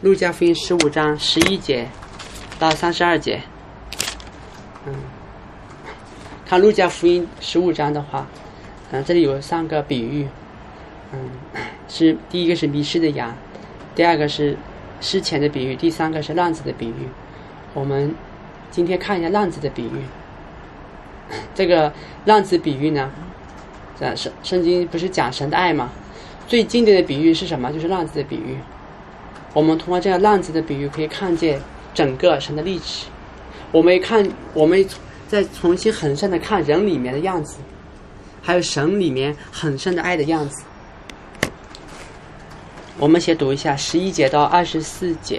路加福音15章11节到32节。看路加福音15章的话，这里有3个比喻。是第一个是迷失的羊，第二个是失钱的比喻，第3个是浪子的比喻。我们今天看一下浪子的比喻。这个浪子比喻呢，圣经不是讲神的爱吗？最经典的比喻是什么？就是浪子的比喻。我们通过这个浪子的比喻可以看见整个神的历史。我们再重新很深的看人里面的样子，还有神里面很深的爱的样子。我们先读一下11节到24节。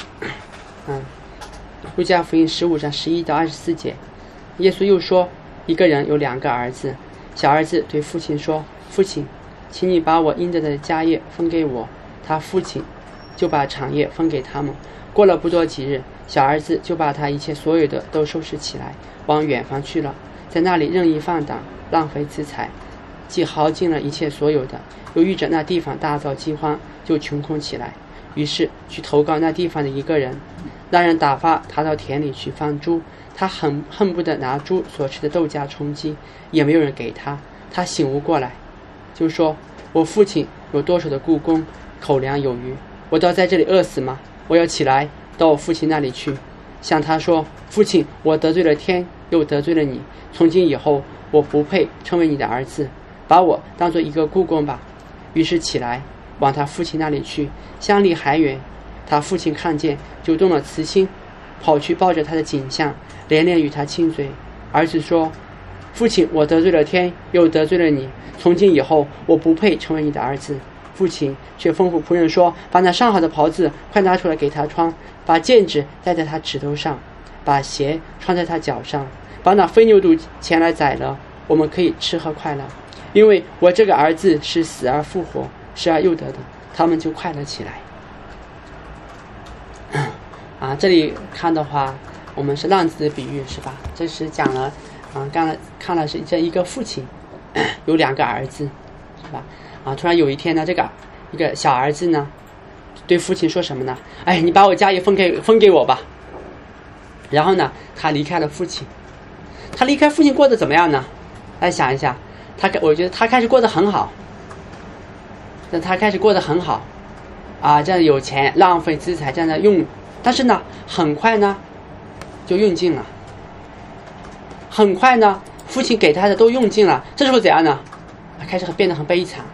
路加福音15章11到24节。耶稣又说，一个人有2个儿子，小儿子对父亲说，父亲，请你把我应得的家业分给我。他父亲就把产业分给他们。过了不多几日，小儿子就把他一切所有的都收拾起来，往远方去了，在那里任意放荡，浪费资财，既耗尽了一切所有的，又遇着那地方大遭饥荒，就穷空起来，于是去投靠那地方的一个人。那人打发他到田里去放猪，他恨不得拿猪所吃的豆荚充饥，也没有人给他。他醒悟过来，就说，我父亲有多少的雇工，口粮有余，我倒在这里饿死吗？我要起来到我父亲那里去，向他说，父亲，我得罪了天，又得罪了你，从今以后我不配成为你的儿子，把我当做一个雇工吧。于是起来往他父亲那里去，相离还远。他父亲看见，就动了慈心，跑去抱着他的颈项，连连与他亲嘴。儿子说，父亲，我得罪了天，又得罪了你，从今以后我不配成为你的儿子。父亲却吩咐仆人说，把那上好的袍子快拿出来给他穿，把戒指戴在他指头上，把鞋穿在他脚上，把那肥牛犊前来宰了，我们可以吃喝快乐，因为我这个儿子是死而复活，失而又得的。他们就快乐起来。这里看的话，我们是浪子的比喻，是吧？这是讲了，刚才看了是这一个父亲有2个儿子，是吧？突然有一天呢，一个小儿子呢，对父亲说什么呢？你把我家业分给我吧。然后呢，他离开了父亲。他离开父亲过得怎么样呢？来想一下，我觉得他开始过得很好。他开始过得很好，这样有钱，浪费资财，这样的用，但是呢，很快呢，就用尽了。很快呢，父亲给他的都用尽了。这时候怎样呢？开始变得很悲惨。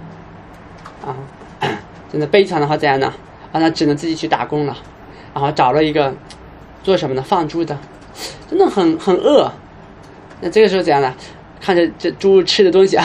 真的悲惨的话怎样呢？那只能自己去打工了，然后找了一个做什么呢？放猪的，真的很饿。那这个时候怎样呢？看着这猪吃的东西，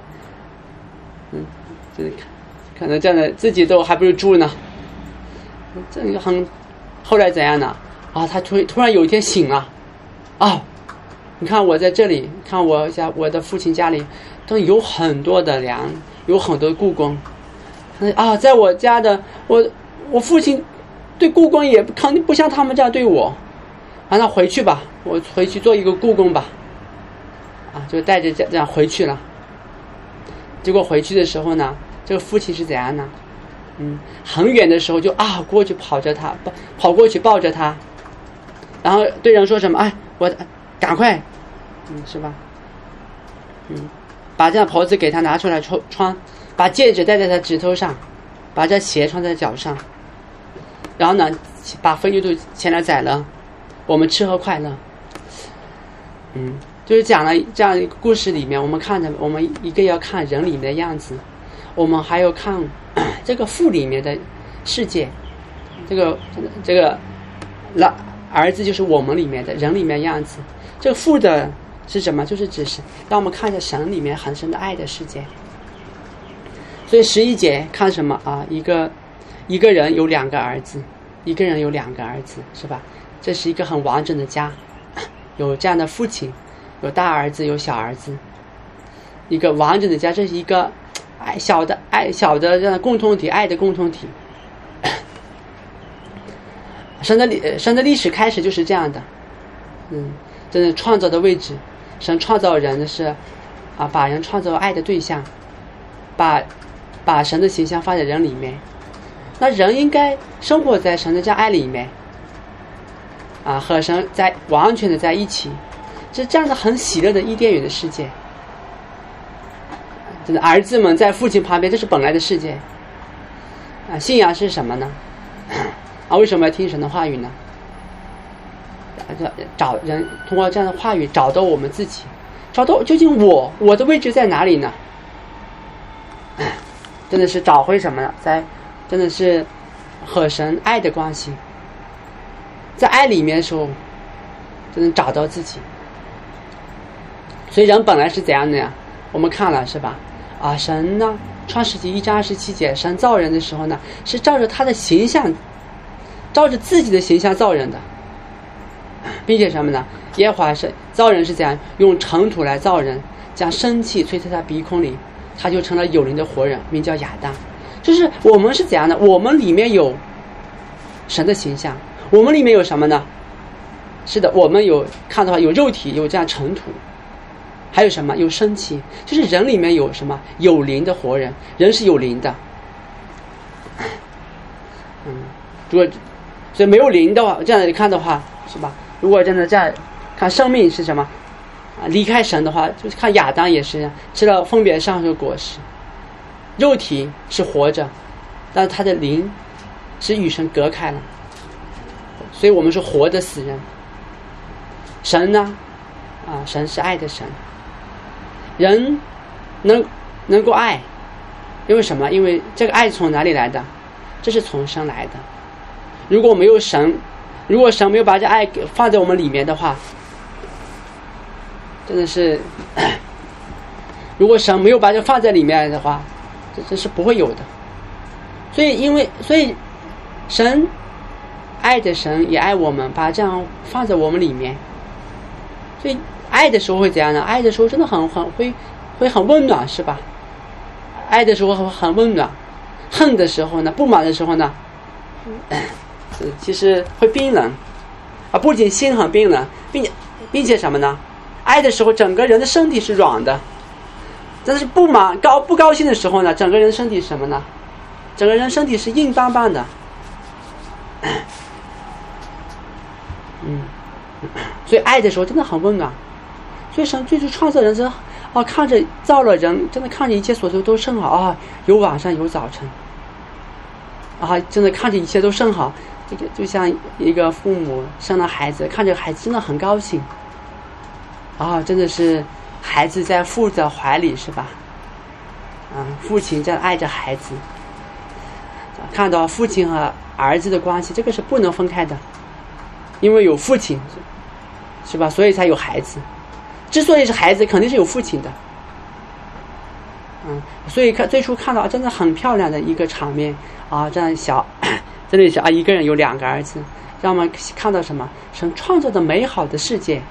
可能这样的自己都还不如猪呢。这个后来怎样呢？他突然有一天醒了，你看我在这里，看我的父亲家里都有很多的粮，有很多雇工。在我家的我父亲对雇工也肯定不像他们这样对我。那回去吧，我回去做一个雇工吧。就带着这样回去了。结果回去的时候呢，这个父亲是怎样呢？很远的时候就过去跑过去抱着他，然后对人说什么？我赶快，是吧？把这样袍子给他拿出来穿，把戒指戴在他指头上，把这鞋穿在脚上，然后呢，把肥牛犊前来宰了，我们吃喝快乐。就是讲了这样一个故事里面，我们一个要看人里面的样子，我们还要看这个父里面的世界，这个儿子就是我们里面的人里面的样子。这个父的是什么？就是只是让我们看着神里面很深的爱的世界。所以11节看什么？一个人有2个儿子，一个人有2个儿子，是吧？这是一个很完整的家，有这样的父亲，有大儿子，有小儿子，一个完整的家。这是一个小的这样的共同体，爱的共同体。神的历史开始就是这样的。真的创造的位置，神创造人是把人创造爱的对象，把神的形象放在人里面。 那人应该生活在神的这样爱里面啊，和神在完全的在一起，是这样的很喜乐的伊甸园的世界。真的，儿子们在父亲旁边，这是本来的世界啊。信仰是什么呢？啊，为什么要听神的话语呢？找人通过这样的话语找到我们自己，找到究竟我的位置在哪里呢？真的是找回什么呢？真的是和神爱的关系，在爱里面的时候，就能找到自己。所以人本来是怎样的呀？我们看了是吧？啊，神呢，创世纪1章27节，神造人的时候呢，是照着他的形象，照着自己的形象造人的，并且什么呢？耶和华是造人是怎样？用尘土来造人，将生气吹在他鼻孔里，他就成了有灵的活人，名叫亚当。就是我们是怎样的？我们里面有神的形象，我们里面有什么呢？是的，我们有看的话有肉体，有这样尘土，还有什么？有生气，就是人里面有什么？有灵的活人，人是有灵的。如果所以没有灵的话，这样来看的话，是吧？如果真的这样看生命是什么啊？离开神的话，就是看亚当也是吃了分别善恶的果实，肉体是活着，但是他的灵是与神隔开了，所以我们是活的死人。神呢？啊，神是爱的神。人能够爱，因为什么？因为这个爱从哪里来的？这是从神来的。如果没有神，如果神没有把这爱放在我们里面的话，真的是，如果神没有把这放在里面的话，这是不会有的。所以神爱的神也爱我们，把这样放在我们里面。所以爱的时候会怎样呢？爱的时候真的会很温暖，是吧？爱的时候很温暖，恨的时候呢，不满的时候呢，其实会冰冷啊！不仅心很冰冷，并且什么呢？爱的时候，整个人的身体是软的；但是不高兴的时候呢，整个人身体是什么呢？整个人身体是硬邦邦的。所以爱的时候真的很温暖。所以神最初创造人是看着造了人，真的看着一切所做都甚好啊，有晚上有早晨啊，真的看着一切都甚好。这个就像一个父母生了孩子，看着孩子真的很高兴啊，真的是孩子在父的怀里，是吧？父亲在爱着孩子，看到父亲和儿子的关系，这个是不能分开的，因为有父亲，是吧？所以才有孩子。之所以是孩子，肯定是有父亲的。所以最初看到真的很漂亮的一个场面啊，这样这里是一个人有2个儿子，让我们看到什么？神创造的美好的世界。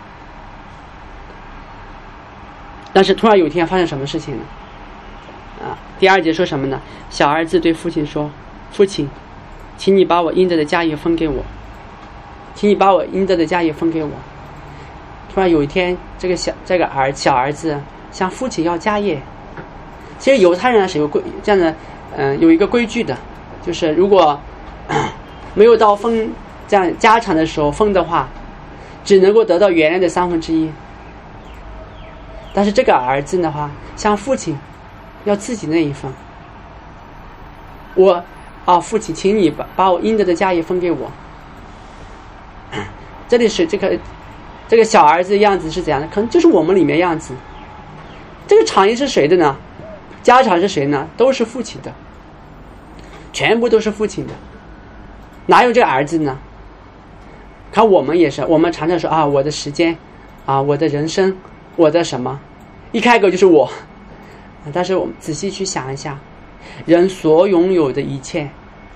但是突然有一天发生什么事情呢？第2节说什么呢？小儿子对父亲说：“父亲，请你把我应得的家业分给我，请你把我应得的家业分给我。”突然有一天，这个小儿子向父亲要家业。其实犹太人是有这样的，有一个规矩的，就是如果没有到分这样家产的时候分的话，只能够得到原来的1/3。但是这个儿子的话，向父亲要自己那一份。父亲，请你把我应得的家业分给我。这里是这个小儿子的样子是怎样的？可能就是我们里面样子。这个产业是谁的呢？家产是谁呢？都是父亲的，全部都是父亲的，哪有这个儿子呢？看我们也是，我们常常说我的时间我的人生，我的什么，一开口就是我。但是我们仔细去想一下，人所拥有的一切，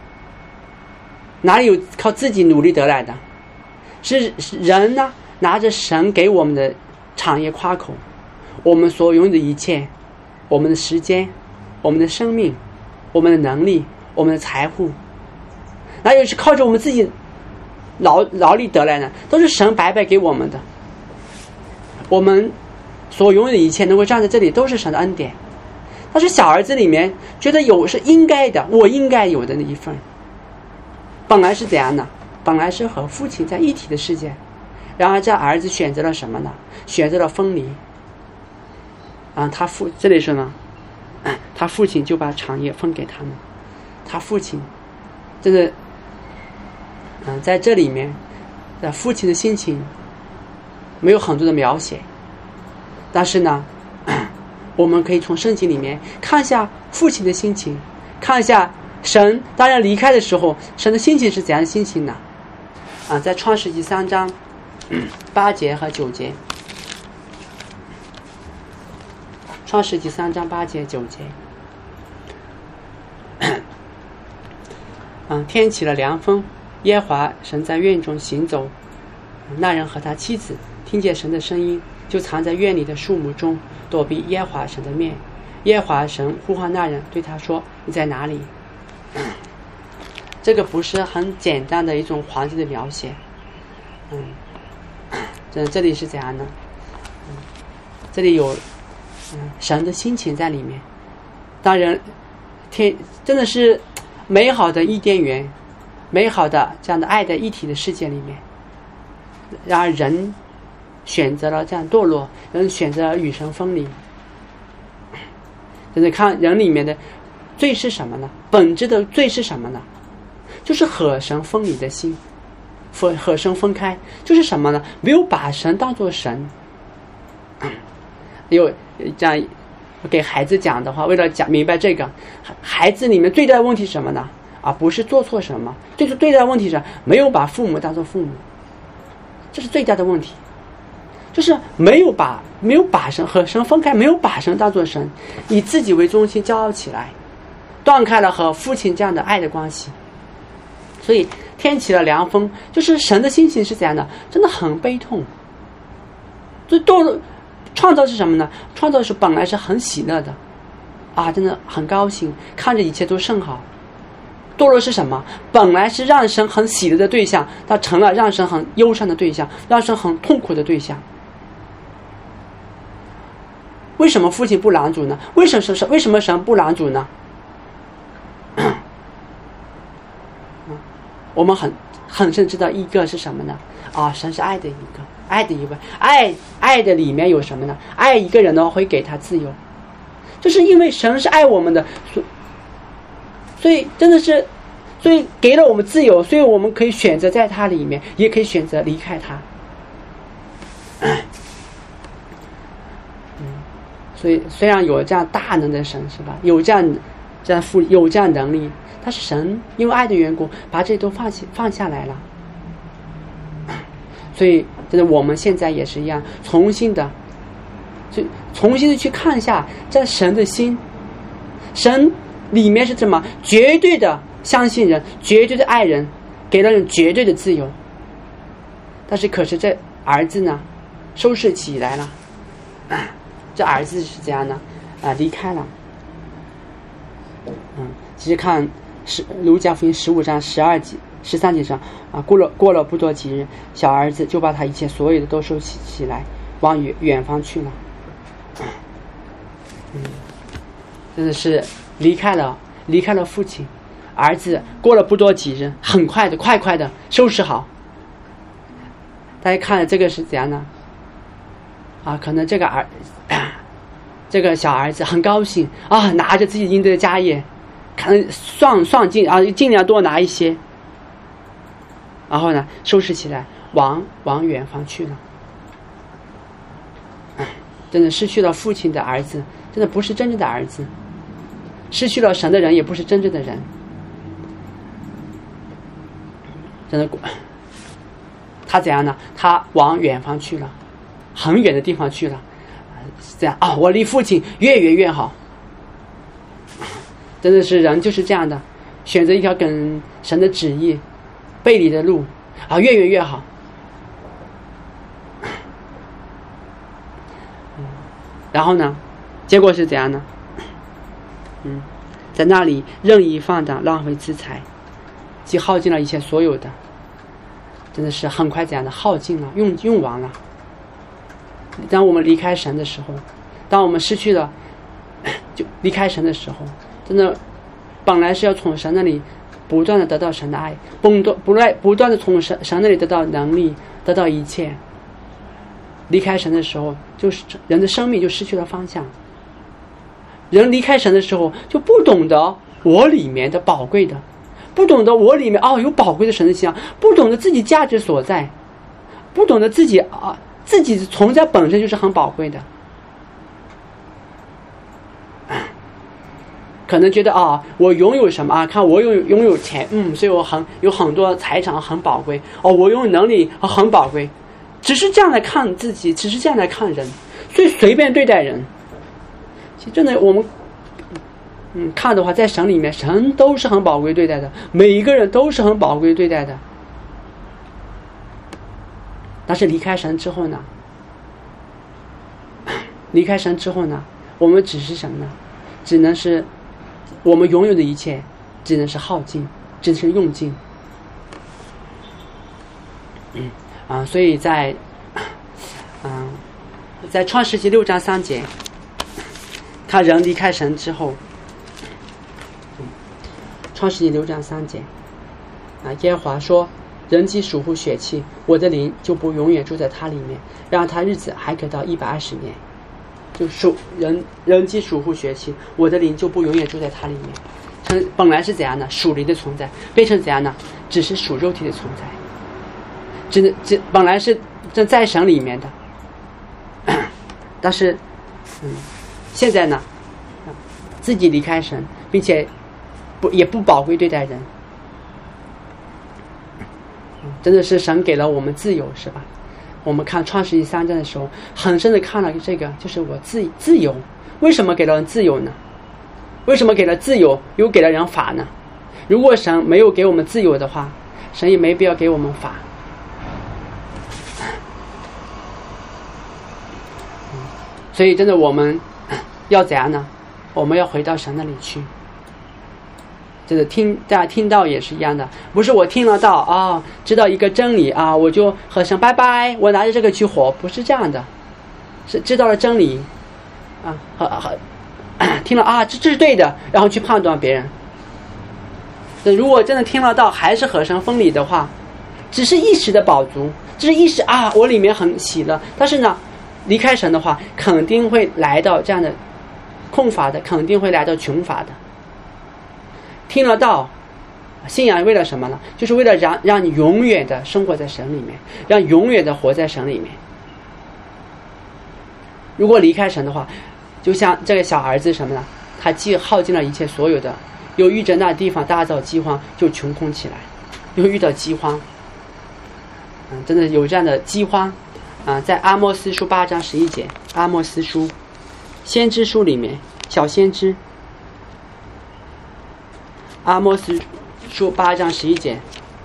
哪里有靠自己努力得来的？是人呢拿着神给我们的产业夸口。我们所拥有的一切，我们的时间，我们的生命，我们的能力，我们的财富，哪有是靠着我们自己劳力得来的？都是神白白给我们的。我们所拥有的一切能够站在这里，都是神的恩典。 但是小儿子里面觉得有是应该的，我应该有的那一份。本来是怎样呢？本来是和父亲在一体的世界，然而这儿子选择了什么呢？选择了分离。这里说呢，他父亲就把产业分给他们。他父亲，这是，在这里面，父亲的心情没有很多的描写，但是呢，我们可以从圣经里面看一下父亲的心情，看一下神当然离开的时候，神的心情是怎样的心情呢？在创世纪3章8节和9节，创世纪3章8节9节。天起了凉风，耶和华神在院中行走，那人和他妻子听见神的声音，就藏在院里的树木中，躲避耶和华神的面。耶和华神呼唤那人，对他说：“你在哪里？”这个不是很简单的一种环境的描写。这里是怎样呢？这里有神的心情在里面。当然，真的是美好的伊甸园，美好的这样的爱的一体的世界里面，然而人选择了这样堕落，人选择了与神分离。就是看人里面的罪是什么呢？本质的罪是什么呢？就是和神分离的心，和神分开，就是什么呢？没有把神当作神。有这样给孩子讲的话，为了讲明白这个，孩子里面最大的问题是什么呢？不是做错什么，最大的问题是没有把父母当作父母，这是最大的问题。就是没有把神和神分开，没有把神当作神，以自己为中心骄傲起来，断开了和父亲这样的爱的关系。所以天起了凉风，就是神的心情是怎样的？真的很悲痛。创造是什么呢？创造是本来是很喜乐的，真的很高兴，看着一切都甚好。堕落是什么？本来是让神很喜乐的对象，它成了让神很忧伤的对象，让神很痛苦的对象。为什么父亲不拦阻呢？为什么神不拦阻呢？我们很深知道一个是什么呢？神是爱的一位，爱的里面有什么呢？爱一个人呢，会给他自由，就是因为神是爱我们的，所以真的是，所以给了我们自由，所以我们可以选择在他里面，也可以选择离开他。所以虽然有这样大能的神，是吧？有这样能力，但是神因为爱的缘故，把这都放下来了。所以真的我们现在也是一样，重新的去看一下这神的心，神里面是怎么绝对的相信人，绝对的爱人，给了人绝对的自由。但是可是这儿子呢，收拾起来了，这儿子是怎样呢？离开了。其实看路加福音15章13节上过了不多几日，小儿子就把他一切所有的都收起来，往远方去了。真的是离开了父亲，儿子过了不多几日，很快的收拾好。大家看这个是怎样呢？可能这个小儿子很高兴拿着自己应得的家业，可能算尽量多拿一些，然后呢收拾起来往远方去了。真的失去了父亲的儿子，真的不是真正的儿子，失去了神的人也不是真正的人。真的他怎样呢？他往远方去了，很远的地方去了。这样我离父亲越远越好。真的是人就是这样的，选择一条跟神的旨意背离的路越远越好。然后呢，结果是怎样呢？在那里任意放荡，浪费资财，既耗尽了一切所有的，真的是很快怎样的耗尽了，用完了。当我们离开神的时候，当我们失去了就离开神的时候，真的本来是要从神那里不断的得到神的爱，不断的从神那里得到能力，得到一切。离开神的时候，就是人的生命就失去了方向。人离开神的时候，就不懂得我里面的宝贵的，不懂得我里面有宝贵的神的形象，不懂得自己价值所在，不懂得自己存在本身就是很宝贵的。可能觉得我拥有什么看我拥有钱，所以我有很多财产很宝贵，我拥有能力很宝贵，只是这样来看自己，只是这样来看人，所以随便对待人。其实真的我们看的话，在神里面，神都是很宝贵对待的，每一个人都是很宝贵对待的。但是离开神之后呢？我们只是什么呢？只能是我们拥有的一切，只能是耗尽，只能是用尽。所以在创世纪6章3节，他人离开神之后，创世纪6章3节，耶和华说：人既属乎血气，我的灵就不永远住在他里面，让他日子还可到120年。就人既属乎血气，我的灵就不永远住在他里面。本来是怎样的属灵的存在，变成怎样呢？只是属肉体的存在。本来是在神里面的，但是现在呢，自己离开神，并且也不宝贵对待人。真的是神给了我们自由，是吧？我们看创世纪3章的时候，很深的看了这个，就是我自由。为什么给了人自由呢？为什么给了自由又给了人法呢？如果神没有给我们自由的话，神也没必要给我们法。所以真的我们要怎样呢？我们要回到神那里去。就是大家听到也是一样的，不是我听了道知道一个真理我就和神拜拜，我拿着这个去活，不是这样的，是知道了真理听了这是对的，然后去判断别人。如果真的听了道还是和神分离的话，只是一时的饱足，只是一时我里面很喜乐，但是呢离开神的话，肯定会来到这样的空乏的，肯定会来到穷乏的。听了道，信仰为了什么呢？就是为了让你永远的生活在神里面，让永远的活在神里面。如果离开神的话，就像这个小儿子什么呢？他既耗尽了一切所有的，又遇着那地方大造饥荒，就穷空起来，又遇到饥荒。真的有这样的饥荒在阿摩斯书8章11节，阿摩斯书先知书里面，小先知阿摩斯书8章11节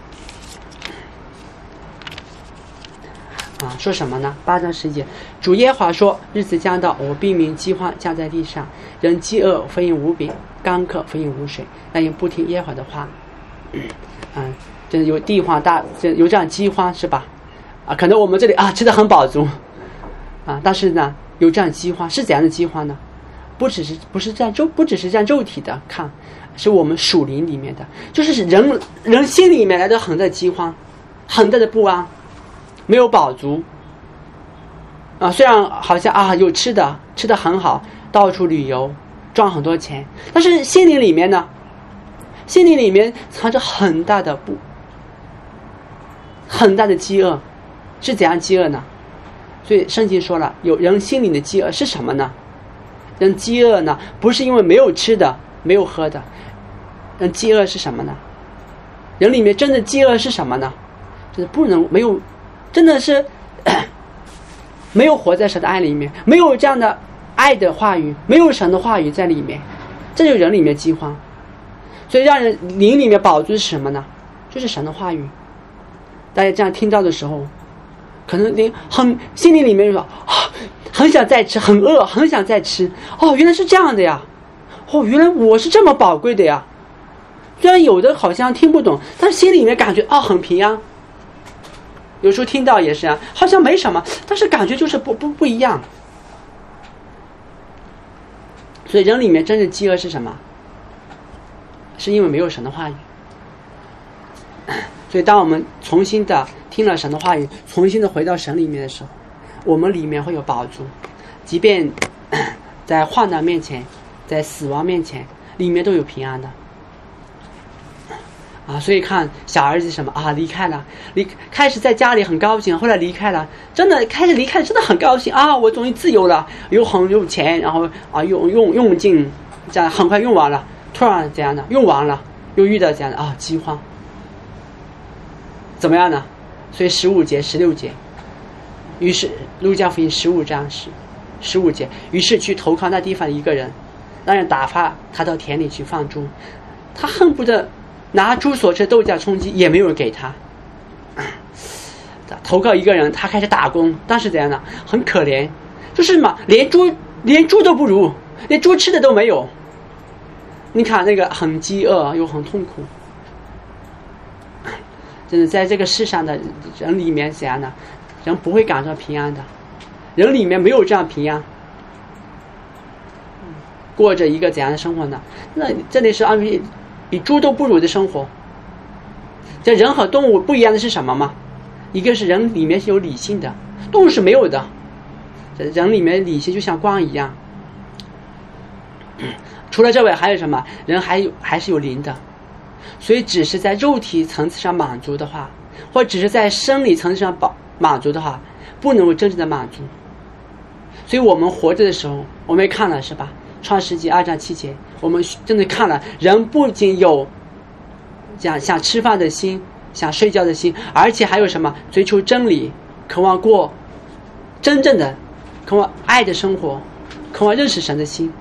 说什么呢？8章11节，主耶和华说：日子将到，我必命饥荒降在地上，人饥饿分饮无饼，干渴分饮无水，那因不听耶和华的话。真的有地荒有这样饥荒，是吧？可能我们这里吃得很饱足但是呢有这样饥荒，是怎样的饥荒呢？不只是这样肉体的看，是我们属灵里面的，就是人心里面来的很大的饥荒，很大的不安，没有饱足虽然好像有吃的很好，到处旅游赚很多钱，但是心灵里面呢，心灵里面藏着很大的饥饿。是怎样饥饿呢？所以圣经说了，有人心里的饥饿是什么呢？人饥饿呢，不是因为没有吃的没有喝的，人饥饿是什么呢？人里面真的饥饿是什么呢？就是真的是没有活在神的爱里面，没有这样的爱的话语，没有神的话语在里面，这就是人里面饥荒。所以让人灵里面饱足是什么呢？就是神的话语。大家这样听到的时候，可能心里面说很想再吃，很饿，很想再吃。原来是这样的呀！原来我是这么宝贵的呀！虽然有的好像听不懂，但是心里面感觉很平安。有时候听到也是好像没什么，但是感觉就是不一样。 所以人里面真正饥饿是什么？是因为没有神的话语。所以当我们重新的听了神的话语，重新的回到神里面的时候，我们里面会有饱足，即便在患难面前，在死亡面前，里面都有平安的。所以看小儿子什么离开了，开始在家里很高兴，后来离开了，真的开始离开了，真的很高兴我终于自由了，有钱，然后用尽，这样很快用完了，突然这样的用完了，又遇到这样的饥荒，怎么样呢？所以15节16节，于是路加福音15章15节，于是去投靠那地方的一个人，让人打发他到田里去放猪，他恨不得拿猪所吃豆荚充饥，也没有人给他。投靠一个人，他开始打工，但是怎样呢？很可怜，就是嘛，连猪都不如，连猪吃的都没有。你看那个很饥饿又很痛苦，真的在这个世上的人里面怎样呢？人不会感到平安的，人里面没有这样平安，过着一个怎样的生活呢？那这里是比猪都不如的生活。这人和动物不一样的是什么吗？一个是人里面是有理性的，动物是没有的。人里面理性就像光一样。除了这位还有什么？人还是有灵的。所以只是在肉体层次上满足的话，或只是在生理层次上满足的话，不能够真正的满足。所以我们活着的时候，我们也看了是吧？创世纪2章7节，我们真的看了，人不仅有这样想吃饭的心，想睡觉的心，而且还有什么？追求真理，渴望过真正的，渴望爱的生活，渴望认识神的心。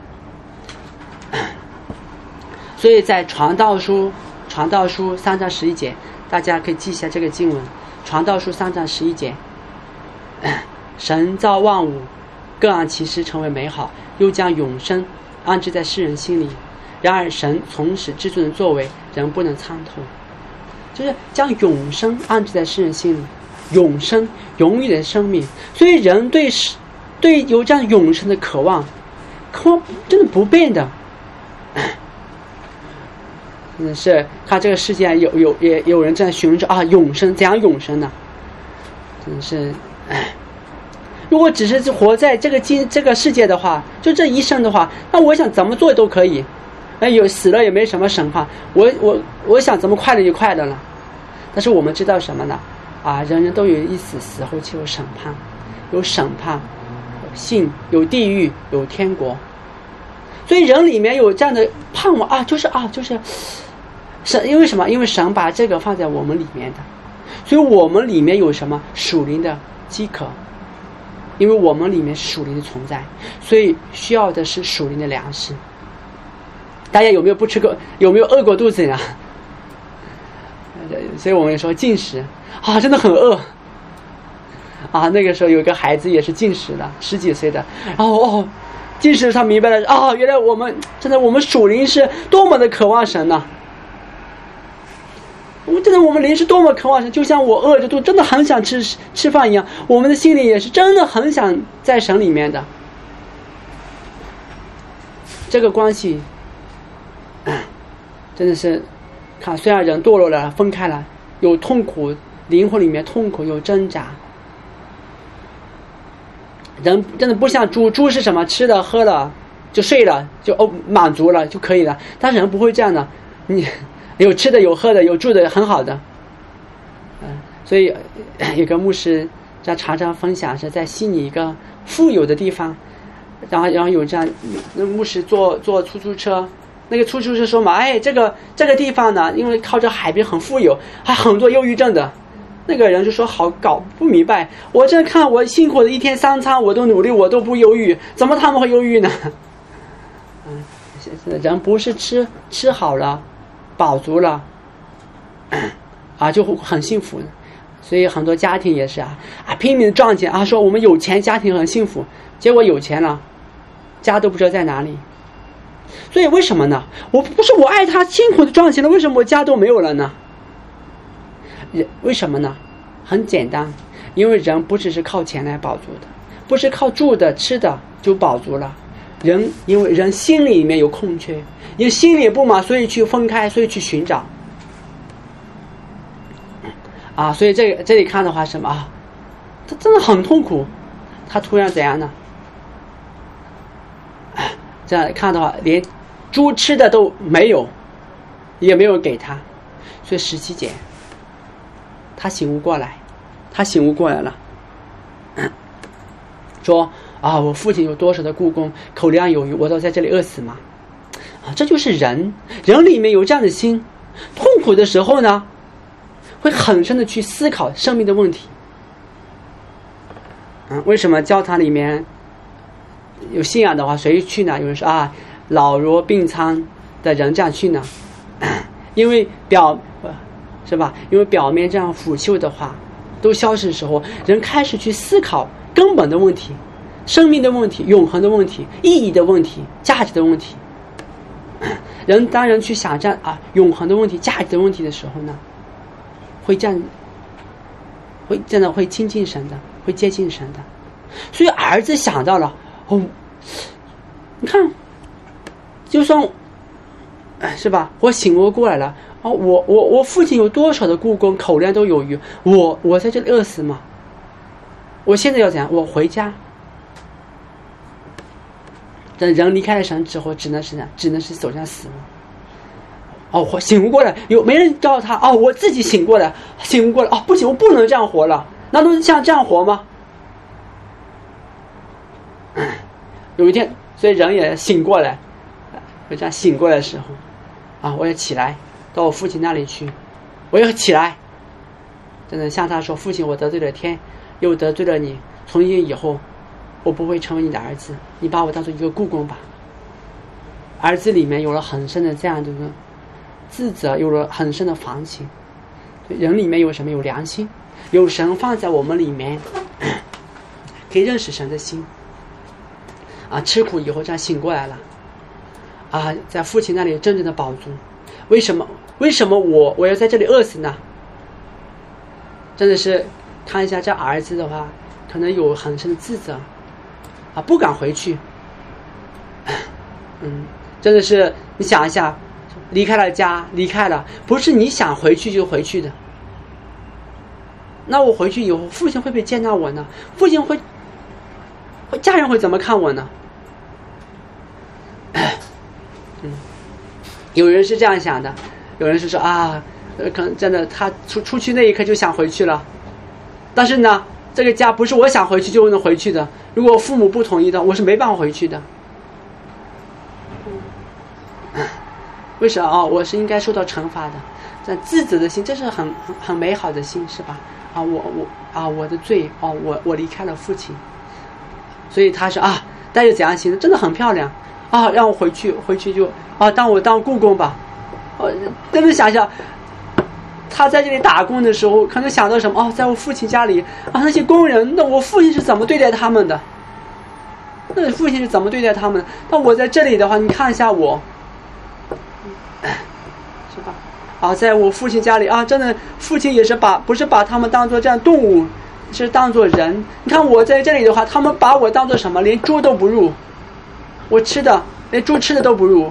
所以在传道书3章11节，大家可以记一下这个经文。传道书3章11节，神造万物，各按其时成为美好，又将永生安置在世人心里。然而神从始至终的作为，人不能参透。就是将永生安置在世人心里，永生，永远的生命。所以人对有这样永生的渴望真的不变的。是看这个世界也有人在寻找永生，怎样永生呢？真是如果只是活在这个世界的话，就这一生的话，那我想怎么做都可以，死了也没什么审判，我想怎么快乐就快乐了。但是我们知道什么呢？人人都有一死，死后就有审判，有有地狱，有天国。所以人里面有这样的盼望就是神，因为什么？因为神把这个放在我们里面的，所以我们里面有什么？属灵的饥渴，因为我们里面是属灵的存在，所以需要的是属灵的粮食。大家有没有饿过肚子呢？所以我们说禁食真的很饿那个时候有一个孩子也是禁食的，10几岁的，然后禁食他明白了原来我们属灵是多么的渴望神呢。我们灵是多么渴望神，就像我饿着肚真的很想吃饭一样，我们的心里也是真的很想在神里面的。这个关系真的是看，虽然人堕落了，分开了，有痛苦，灵魂里面痛苦，有挣扎。人真的不像猪是什么？吃了喝了就睡了，就满足了就可以了。但是人不会这样的，你有吃的，有喝的，有住的，很好的。所以有个牧师在常常分享，是在悉尼一个富有的地方，然后有这样，那牧师坐出租车，那个出租车说嘛，这个地方呢，因为靠着海边很富有，还很多忧郁症的。那个人就说好搞不明白，我这看我辛苦的1天3餐我都努力，我都不忧郁，怎么他们会忧郁呢？人不是吃好了饱足了就很幸福。所以很多家庭也是拼命赚钱说我们有钱，家庭很幸福，结果有钱了，家都不知道在哪里。所以为什么呢？不是我爱他辛苦的赚钱了，为什么我家都没有了呢？为什么呢？很简单，因为人不只是靠钱来饱足的，不是靠住的吃的就饱足了， 因为人心里面有空缺，因为心里不满，所以去分开，所以去寻找。所以这里看的话什么啊？他真的很痛苦，他突然怎样呢？这样看的话，连猪吃的都没有，也没有给他。所以17节，他醒悟过来了，说我父亲有多少的雇工，口粮有余，我都在这里饿死吗？这就是人里面有这样的心，痛苦的时候呢，会很深的去思考生命的问题。为什么教堂里面有信仰的话，谁去呢？有人说老弱病残的人这样去呢？因为是吧？因为表面这样腐朽的话都消失的时候，人开始去思考根本的问题，生命的问题，永恒的问题，意义的问题，价值的问题。人当然去想这样永恒的问题，价值的问题的时候呢，会真的会亲近神的，会接近神的。所以儿子想到了你看，就算是吧，我醒悟过来了我父亲有多少的雇工，口粮都有余，我在这里饿死吗？我现在要怎样？我回家。等人离开了神之后，只能是走向死亡。我醒悟过来，没人告诉他我自己醒悟过来，不行，我不能这样活了。难道像这样活吗？有一天，所以人也醒过来，我这样醒过来的时候我也起来到我父亲那里去，我也起来，真的向他说：父亲，我得罪了天，又得罪了你，从今以后我不会成为你的儿子，你把我当做一个雇工吧。儿子里面有了很深的这样的一个自责，有了很深的反省。人里面有什么？有良心，有神放在我们里面，可以认识神的心吃苦以后这样醒过来了在父亲那里真正的饱足。为什么我要在这里饿死呢？真的是看一下这儿子的话，可能有很深的自责不敢回去。真的是你想一下，离开了家，不是你想回去就回去的。那我回去以后，父亲会不会接纳我呢？父亲家人会怎么看我呢？有人是这样想的，有人是说可能真的他出去那一刻就想回去了，但是呢，这个家不是我想回去就能回去的，如果父母不同意的，我是没办法回去的。为什么我是应该受到惩罚的？这自责的心，这是很美好的心，是吧？我的罪我离开了父亲，所以他说带着怎样心，真的很漂亮让我回去就当雇工吧。真的想想他在这里打工的时候，可能想到什么在我父亲家里那些工人，那我父亲是怎么对待他们的？那父亲是怎么对待他们的？但我在这里的话，你看一下我，是吧？在我父亲家里真的父亲也是不是把他们当作这样动物，是当作人。你看我在这里的话，他们把我当作什么？连猪都不如，我吃的连猪吃的都不如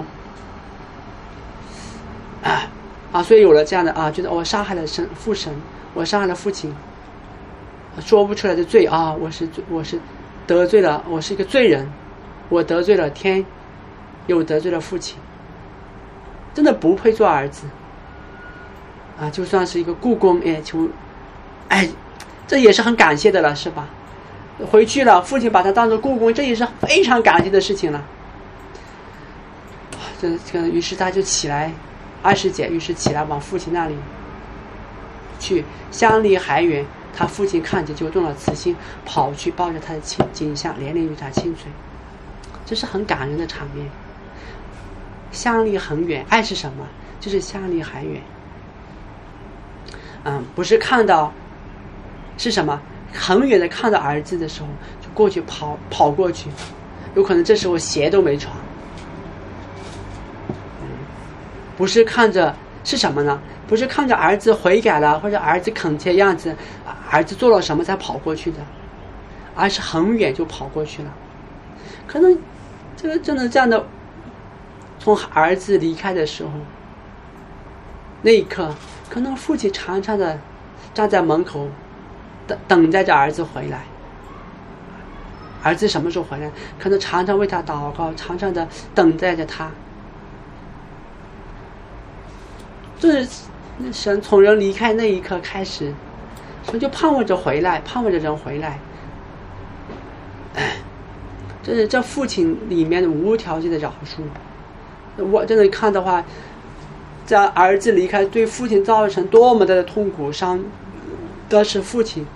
所以有了这样的觉得我杀害了父神，我杀害了父亲，说不出来的罪我是得罪了，我是一个罪人，我得罪了天，又得罪了父亲，真的不配做儿子就算是一个雇工这也是很感谢的了，是吧？回去了，父亲把他当作雇工，这也是非常感谢的事情了。于是他就起来，20节，于是起来往父亲那里去，相离还远，他父亲看见就动了慈心，跑去抱着他的颈项，连连与他亲嘴。这是很感人的场面。相离很远，爱是什么？就是相离还远。不是看到是什么，很远的看到儿子的时候就过去跑过去，有可能这时候鞋都没穿。不是看着是什么呢？不是看着儿子悔改了，或者儿子恳切样子，儿子做了什么才跑过去的，而是很远就跑过去了。可能这个真的这样的，从儿子离开的时候，那一刻，可能父亲常常的站在门口，等待着儿子回来。儿子什么时候回来？可能常常为他祷告，常常的等待着他。就是神从人离开那一刻开始，神就盼望着回来，盼望着人回来。这是这父亲里面的无条件的饶恕。我真的看的话，在儿子离开对父亲造成多么大的痛苦伤，但是父亲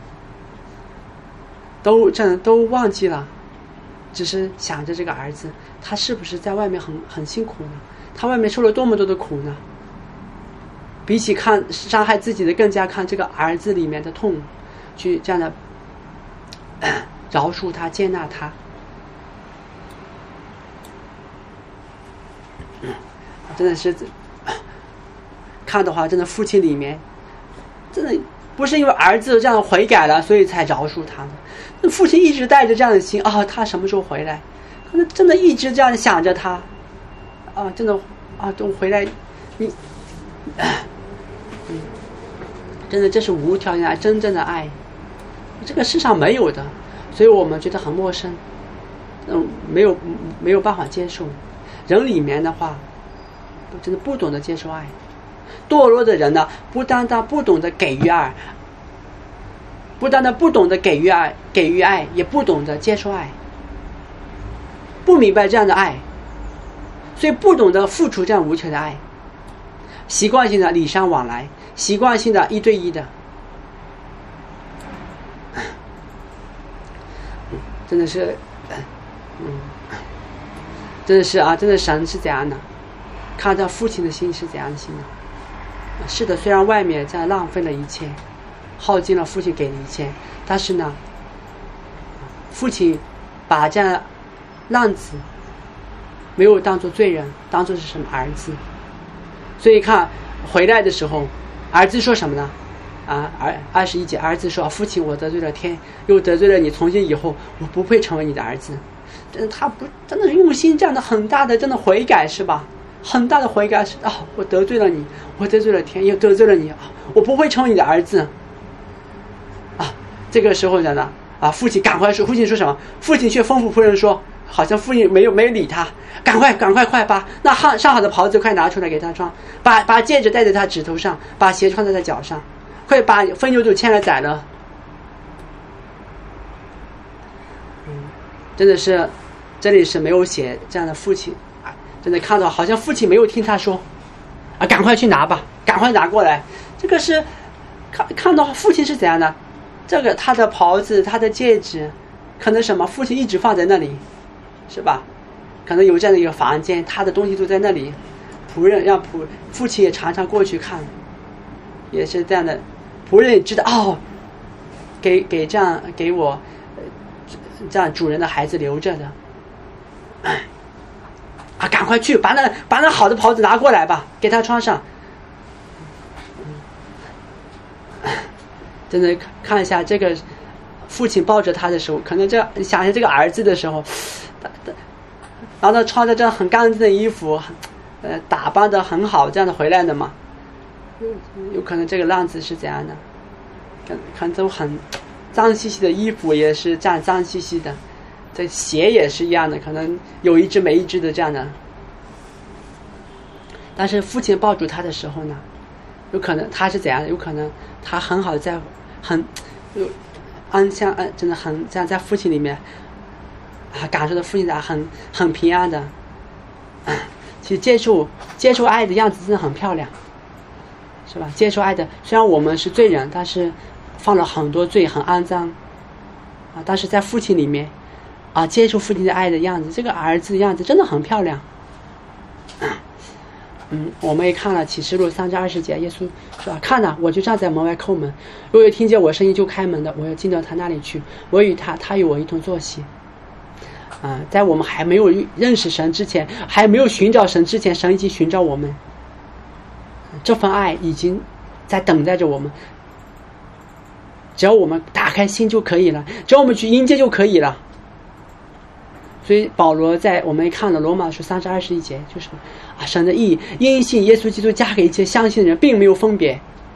都忘记了，只是想着这个儿子，他是不是在外面很辛苦呢？他外面受了多么多的苦呢？比起看伤害自己的，更加看这个儿子里面的痛，去这样的饶恕他，接纳他。真的是看的话，真的父亲里面真的不是因为儿子这样悔改了，所以才饶恕他的。那父亲一直带着这样的心啊，他什么时候回来？可能真的一直这样想着他啊，真的啊，等回来，真的这是无条件爱，真正的爱，这个世上没有的，所以我们觉得很陌生，没有办法接受。人里面的话，真的不懂得接受爱。堕落的人呢，不单单不懂得给予爱，给予爱，也不懂得接受爱，不明白这样的爱，所以不懂得付出这样无求的爱，习惯性的礼尚往来，习惯性的一对一的，真的是，真的是啊，真的神是怎样的？看到父亲的心是怎样的心呢？是的，虽然外面这样浪费了一切，耗尽了父亲给的一切，但是呢，父亲把这样浪子没有当作罪人，当作是什么儿子。所以看回来的时候，儿子说什么呢？21节，儿子说：“父亲，我得罪了天，又得罪了你，从今以后我不配成为你的儿子。”他不真的用心这样的很大的真的悔改，是吧？很大的悔改是啊，我得罪了你，我得罪了天，又得罪了你啊，我不会成为你的儿子啊。这个时候呢父亲赶快说，父亲说什么？父亲却吩咐仆人说，好像父亲没有理他，赶快把那上好的袍子快拿出来给他穿，把戒指戴在他指头上，把鞋穿在他脚上，快把分牛犊牵来宰了。真的是，这里是没有写这样的父亲啊，真的看到好像父亲没有听他说啊，赶快去拿吧，赶快拿过来。这个是看到父亲是怎样的，这个他的袍子，他的戒指，可能什么父亲一直放在那里，是吧？可能有这样的一个房间，他的东西都在那里，仆人让父亲也常常过去看，也是这样的，仆人也知道哦，给我这样主人的孩子留着的啊，赶快去把那好的袍子拿过来吧，给他穿上。真的看一下这个父亲抱着他的时候，可能想一下这个儿子的时候，然后他穿着这样很干净的衣服，打扮的很好，这样的回来的嘛，有可能这个浪子是怎样的，可能都很脏兮兮的衣服也是这样脏兮兮的，这鞋也是一样的，可能有一只没一只的这样的。但是父亲抱住他的时候呢，有可能他是怎样的？有可能他很好，在很真的很这样在父亲里面感受到父亲的很平安的。其实接受爱的样子真的很漂亮，是吧？接受爱的，虽然我们是罪人，但是犯了很多罪，很肮脏但是在父亲里面接受父亲的爱的样子，这个儿子的样子真的很漂亮。我们也看了启示录3章20节，耶稣说：“看哪，我就站在门外叩门，如果有听见我声音就开门的，我要进到他那里去，我与他，他与我一同坐席。”在我们还没有认识神之前，还没有寻找神之前，神已经寻找我们，这份爱已经在等待着我们，只要我们打开心就可以了，只要我们去迎接就可以了。 所以保罗在我们看了罗马书3章21节，就是神的义因信耶稣基督加给一切相信的人，并没有分别。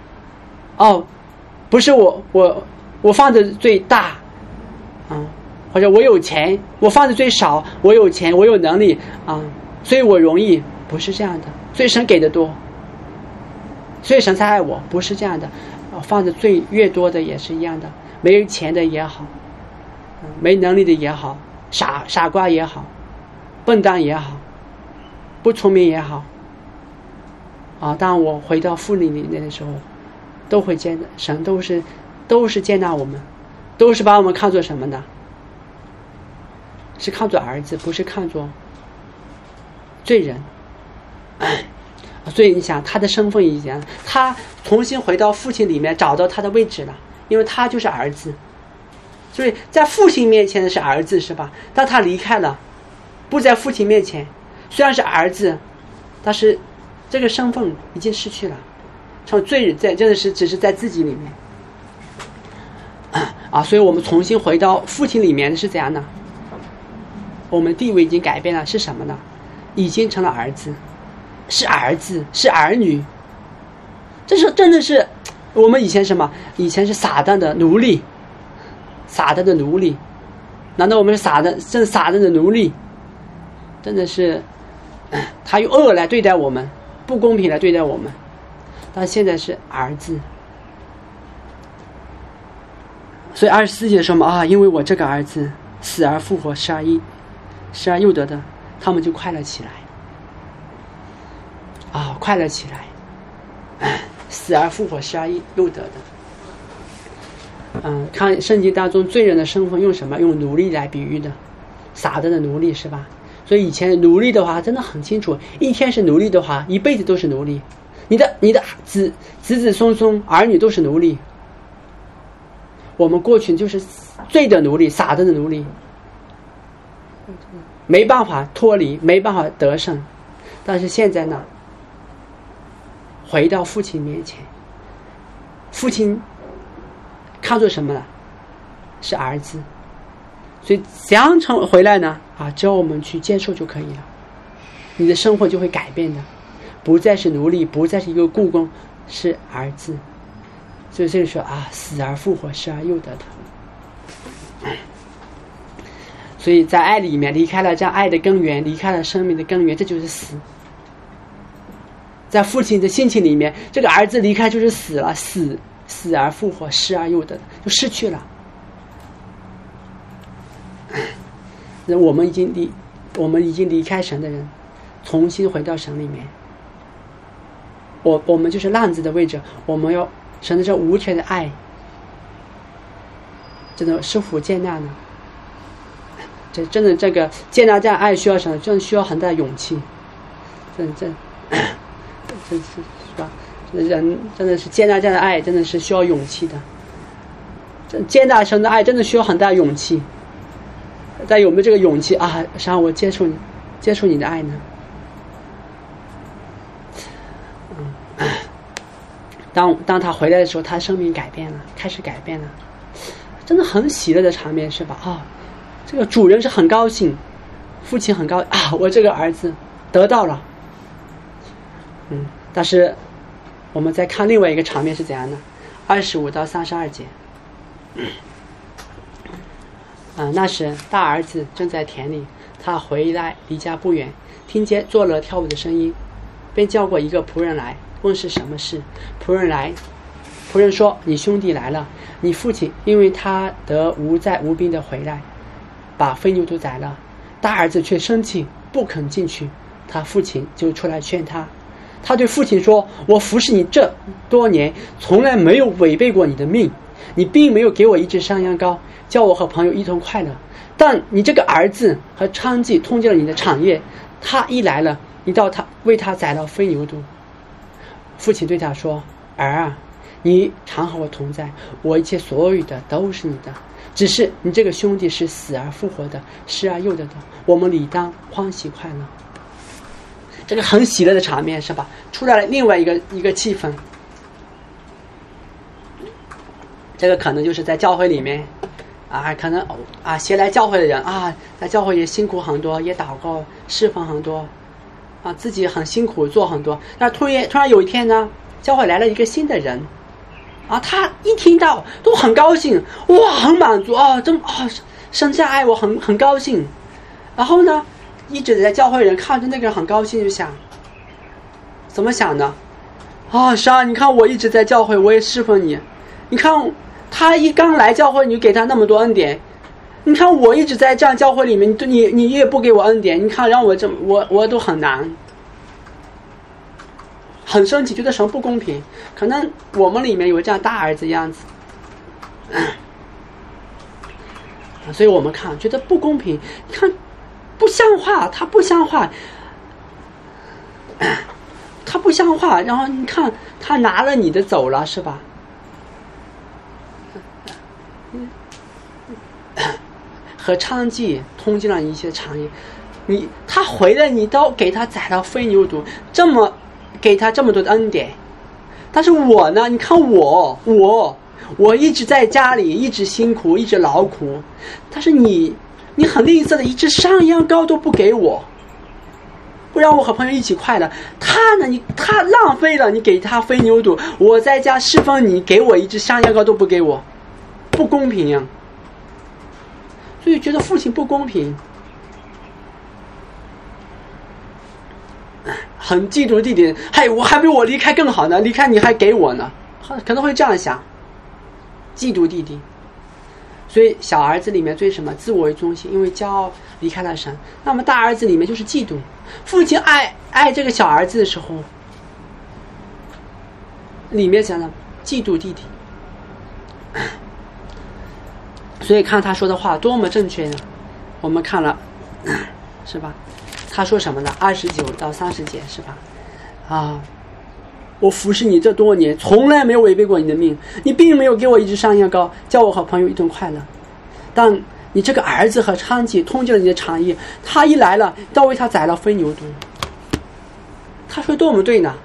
不是我犯的罪大，或者我有钱，我犯的罪少，我有钱，我有能力所以我容易，不是这样的。所以神给的多，所以神才爱我，不是这样的。犯的罪越多的也是一样的，没钱的也好，没能力的也好，傻瓜也好，笨蛋也好，不聪明也好当我回到父里面的时候，都会接纳神，都是接纳我们，都是把我们看作什么呢？是看作儿子，不是看作罪人。所以你想他的身份已经，他重新回到父亲里面找到他的位置了，因为他就是儿子。所以在父亲面前的是儿子，是吧？但他离开了，不在父亲面前，虽然是儿子，但是这个身份已经失去了，成罪人，真的是只是在自己里面所以我们重新回到父亲里面的是怎样呢？我们地位已经改变了，是什么呢？已经成了儿子，是儿子，是儿女。这是真的是我们以前什么？以前是撒旦的奴隶，撒旦的奴隶。难道我们是撒旦的奴隶？真的是他用恶来对待我们，不公平来对待我们。但现在是儿子。所以24节说嘛因为我这个儿子死而复活，时而又得的，他们就快乐起来快乐起来死而复活，时而又得的。看圣经当中罪人的身份用什么？用奴隶来比喻的，撒旦的奴隶，是吧？所以以前奴隶的话真的很清楚，一天是奴隶的话，一辈子都是奴隶。你的子孙儿女都是奴隶。我们过去就是罪的奴隶，撒旦的奴隶，没办法脱离，没办法得胜。但是现在呢，回到父亲面前，父亲看作什么呢？是儿子。所以怎样回来呢？只要我们去接受就可以了，你的生活就会改变的，不再是奴隶，不再是一个雇工，是儿子。所以这个说死而复活，时而又得的。所以在爱里面离开了这样爱的根源，离开了生命的根源，这就是死。在父亲的心情里面，这个儿子离开就是死了，死而复活，失而又得，就失去了。我们已经离开神的人，重新回到神里面。我们就是浪子的位置，我们要神的这无权的爱，真的是否接纳呢？真的这个接纳这样爱需要什么？真的需要很大的勇气。真是吧？人真的是接纳这样的爱，真的是需要勇气的。接纳神的爱真的需要很大勇气。但有没有这个勇气神，我接受你的爱呢？当他回来的时候，他生命改变了，开始改变了，真的很喜乐的场面，是吧？这个主人是很高兴，父亲很高兴我这个儿子得到了。但是我们再看另外一个场面是怎样的？25到32节。那时大儿子正在田里，他回来离家不远，听见作乐跳舞的声音，便叫过一个仆人来，问是什么事。仆人说：你兄弟来了，你父亲因为他得无灾无病的回来，把飞牛都宰了。大儿子却生气，不肯进去，他父亲就出来劝他。他对父亲说：我服侍你这多年，从来没有违背过你的命，你并没有给我一只山羊羔，叫我和朋友一同快乐。但你这个儿子和娼妓通奸了你的产业，他一来了，你到他为他宰了飞牛犊。父亲对他说：儿你常和我同在，我一切所有的都是你的，只是你这个兄弟是死而复活的，失而又得的，我们理当欢喜快乐。这个很喜乐的场面，是吧？出来了另外一个气氛。这个可能就是在教会里面可能先来教会的人在教会也辛苦很多，也祷告侍奉很多自己很辛苦做很多，但突然有一天呢，教会来了一个新的人他一听到都很高兴，哇，很满足神这样爱我，很高兴。然后呢，一直在教会人看着那个人很高兴，就想怎么想呢？神，你看我一直在教会，我也侍奉你，你看他一刚来教会，你就给他那么多恩典，你看我一直在这样教会里面，你也不给我恩典，你看让我都很难，很生气，觉得神不公平。可能我们里面有这样大儿子样子所以我们看觉得不公平，你看不像话，他不像话他不像话，然后你看他拿了你的走了，是吧？和娼妓通缉了一些产业，他回来你都给他宰了非牛犊，给他这么多的恩典。但是我呢，你看我一直在家里一直辛苦一直劳苦，但是你很吝啬的，一只山羊羔都不给我，不让我和朋友一起快乐。他浪费了，你给他非牛犊，我在家侍奉你，给我一只山羊羔都不给我，不公平呀。所以觉得父亲不公平，很嫉妒弟弟，我还比我离开更好呢，离开你还给我呢，可能会这样想，嫉妒弟弟。所以小儿子里面最什么？自我为中心，因为骄傲离开了神。那么大儿子里面就是嫉妒，父亲爱这个小儿子的时候，里面讲的嫉妒弟弟。所以看他说的话多么正确呢？我们看了是吧？他说什么呢？29到30节是吧？我服侍你这多年，从来没有违背过你的命，你并没有给我一只山羊羔，叫我和朋友一顿快乐。但你这个儿子和娼妓通缉了你的产业，他一来了，要为他宰了非牛犊。他说多么对呢？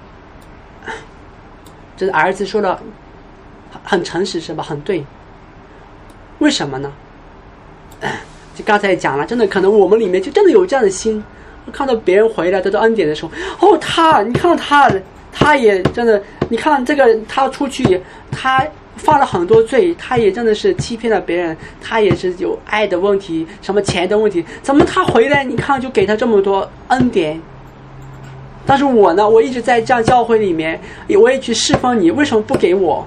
这儿子说的很诚实是吧？很对。为什么呢？就刚才讲了，真的可能我们里面就真的有这样的心，看到别人回来得到恩典的时候，你看他也真的，你看这个他出去，他犯了很多罪，他也真的是欺骗了别人，他也是有爱的问题，什么钱的问题，怎么他回来你看就给他这么多恩典？但是我呢，我一直在这样教会里面，我也去侍奉你，为什么不给我？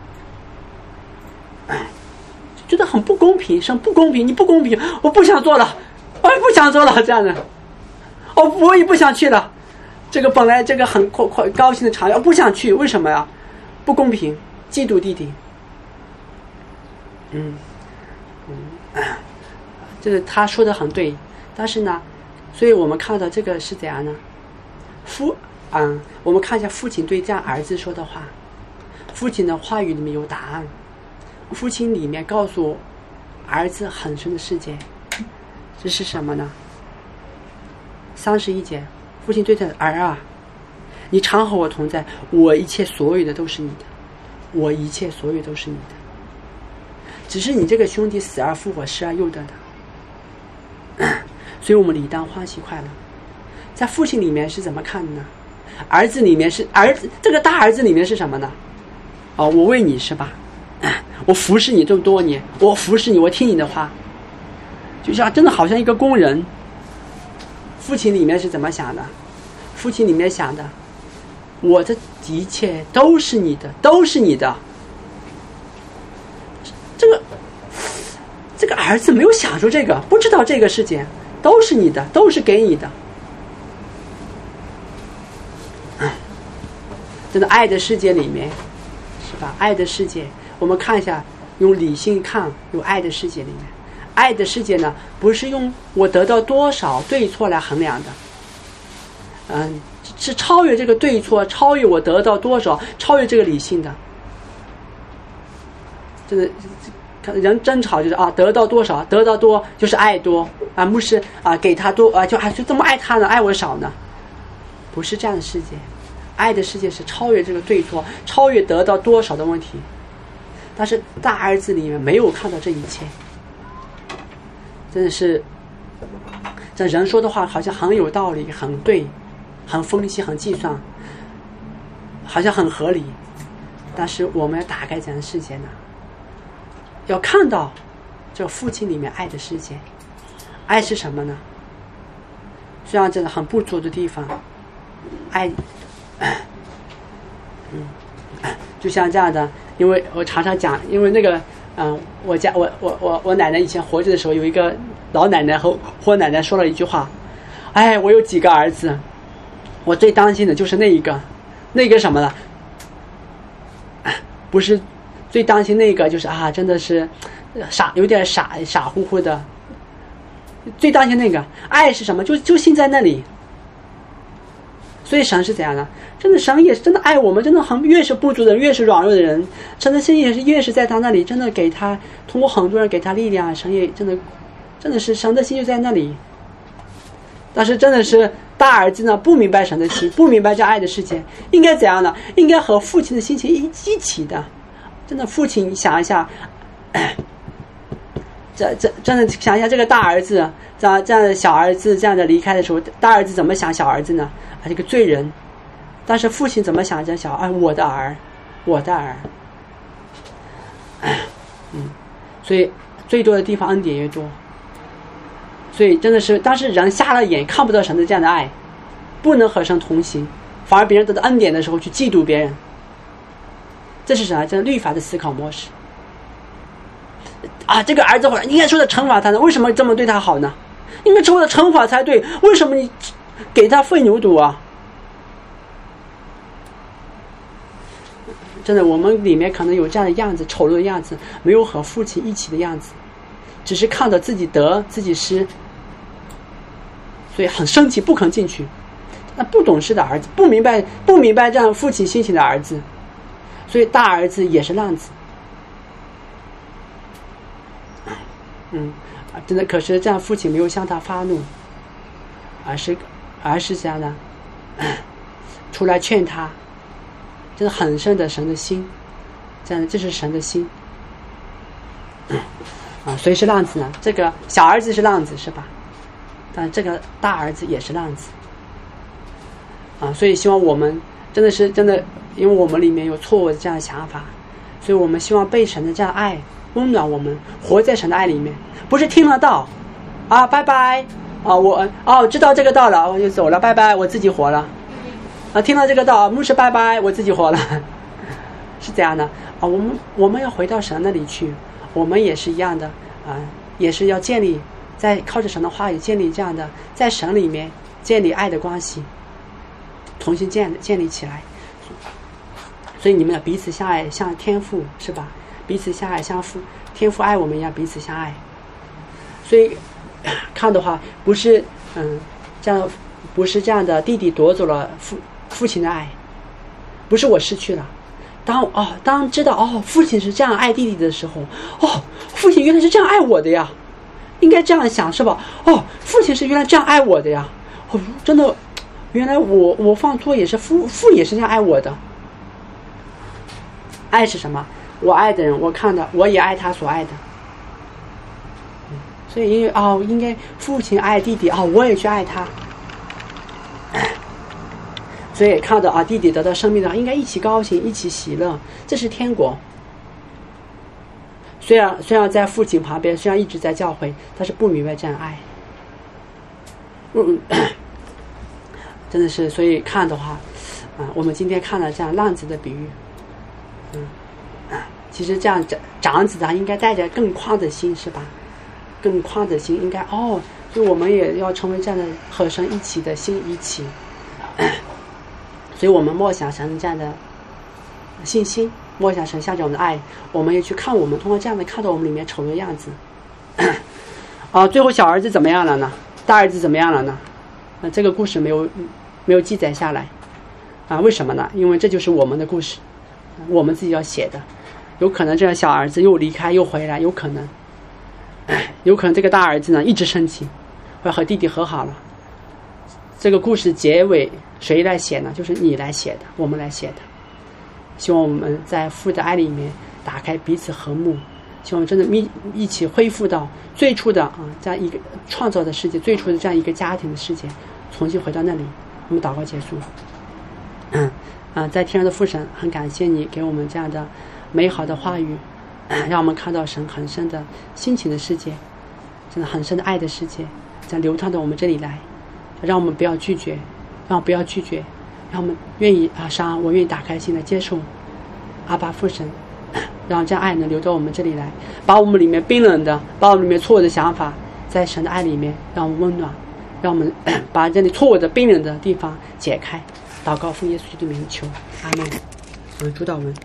觉得很不公平，神不公平，你不公平，我不想做了，我也不想做了，这样的，我也不想去了。这个本来这个很高兴的场合，不想去，为什么呀？不公平，嫉妒弟弟。这个他说的很对，但是呢，所以我们看到这个是怎样呢？我们看一下父亲对这样儿子说的话，父亲的话语里面有答案。父亲里面告诉儿子很深的世界，这是什么呢？31节，父亲对他的儿啊，你常和我同在，我一切所有的都是你的，我一切所有都是你的，只是你这个兄弟死而复活，失而又得的，所以我们理当欢喜快乐。在父亲里面是怎么看的呢？儿子里面是这个大儿子里面是什么呢？我为你是吧？我服侍你这么多年，我服侍你，我听你的话，就像真的好像一个工人。父亲里面是怎么想的？父亲里面想的，我的一切都是你的，都是你的。这个儿子没有想出这个，不知道这个事情都是你的，都是给你的。真的爱的世界里面是吧？爱的世界，我们看一下，用理性看，用爱的世界里面，爱的世界呢，不是用我得到多少对错来衡量的，是超越这个对错，超越我得到多少，超越这个理性的。真的，人争吵就是得到多少，得到多就是爱多不是给他多就这么爱他呢，爱我少呢？不是这样的世界。爱的世界是超越这个对错，超越得到多少的问题。但是大儿子里面没有看到这一切， 真的是，这人说的话好像很有道理，很对，很分析，很计算，好像很合理。但是我们要打开这样的世界呢，要看到这父亲里面爱的世界。爱是什么呢？虽然真的很不足的地方，爱，就像这样的，因为我常常讲，因为那个，我奶奶以前活着的时候，有一个老奶奶和我奶奶说了一句话，哎，我有几个儿子，我最担心的就是那个什么了，不是最担心那个，就是真的是有点傻乎乎的。最担心那个爱是什么？就信在那里。所以神是怎样的？真的，神也是真的爱我们，真的越是不足的人，越是软弱的人，神的心也是越是在他那里，真的给他通过很多人给他力量，神也真的是神的心就在那里。但是真的是大儿子呢，不明白神的心，不明白这爱的世界，应该怎样呢？应该和父亲的心情一起的。真的，父亲想一下。真的想一下，这个大儿子这样的小儿子这样的离开的时候，大儿子怎么想小儿子呢？这个罪人。但是父亲怎么想这我的儿，我的儿。所以最多的地方恩典越多。所以真的是，当时人瞎了眼，看不到神的这样的爱，不能和神同行，反而别人得到恩典的时候去嫉妒别人。这是什么？这是律法的思考模式。这个儿子应该受到惩罚他呢，为什么这么对他好呢？应该受到惩罚才对，为什么你给他费牛犊啊？真的，我们里面可能有这样的样子，丑陋的样子，没有和父亲一起的样子，只是看到自己得自己失，所以很生气，不肯进去。那不懂事的儿子，不明白这样父亲心情的儿子，所以大儿子也是浪子。真的，可是这样父亲没有向他发怒，而是这样的，出来劝他，真的很深的神的心，这是神的心。所以是浪子呢，这个小儿子是浪子是吧？但这个大儿子也是浪子。所以希望我们真的，因为我们里面有错误的这样的想法，所以我们希望被神的这样爱温暖我们，活在神的爱里面，不是听了道拜拜我知道这个道了，我就走了，拜拜，我自己活了听了这个道，牧师拜拜，我自己活了是这样的我们要回到神那里去，我们也是一样的也是要建立在靠着神的话语建立这样的在神里面建立爱的关系，重新建立起来。所以你们要彼此相爱，像天父是吧？彼此相爱，像天父爱我们一样彼此相爱。所以看的话，不是不是这样的，弟弟夺走了父亲的爱，不是我失去了。当知道父亲是这样爱弟弟的时候，父亲原来是这样爱我的呀，应该这样想是吧？父亲是原来这样爱我的呀，真的，原来我犯错也是父也是这样爱我的。爱是什么？我爱的人，我看到我也爱他所爱的。所以因为应该父亲爱弟弟我也去爱他。所以看到弟弟得到生命的应该一起高兴，一起喜乐，这是天国。虽然在父亲旁边，虽然一直在教会，但是不明白这样爱。真的是，所以看的话我们今天看了这样浪子的比喻。其实这样长子应该带着更宽的心是吧？更宽的心应该所以我们也要成为这样的和神一起的心一起。所以我们默想神这样的信心，默想神向着我们的爱，我们也去看我们通过这样的看到我们里面丑的样子。最后小儿子怎么样了呢？大儿子怎么样了呢？这个故事没有记载下来为什么呢？因为这就是我们的故事，我们自己要写的。有可能这个小儿子又离开又回来，有可能这个大儿子呢一直生气，会和弟弟和好了。这个故事结尾谁来写呢？就是你来写的，我们来写的。希望我们在父的爱里面打开彼此和睦， 希望真的一起恢复到最初的这样一个创造的世界，最初的这样一个家庭的世界，重新回到那里。我们祷告结束。在天上的父神，很感谢你给我们这样的美好的话语，让我们看到神很深的心情的世界，真的很深的爱的世界，在流淌到我们这里来，让我们不要拒绝，让我们愿意我愿意打开心来接受阿爸父神，让这样爱能流到我们这里来，把我们里面冰冷的，把我们里面错误的想法，在神的爱里面让我们温暖，让我们把这里错误的冰冷的地方解开。祷告奉耶稣基督的名求，阿门。主祷文。